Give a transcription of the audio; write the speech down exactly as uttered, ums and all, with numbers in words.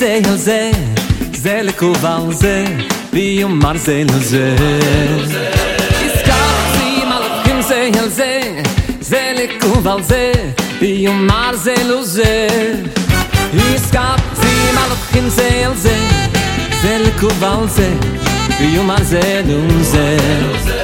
זה על זה, זה לקובל זה, ויאמר זה לזה. הזכרתי מלאכים זה על זה, זה לקובל זה, ויאמר זה לזה. הזכרתי מלאכים זה על זה, זה לקובל זה, ויאמר זה לזה.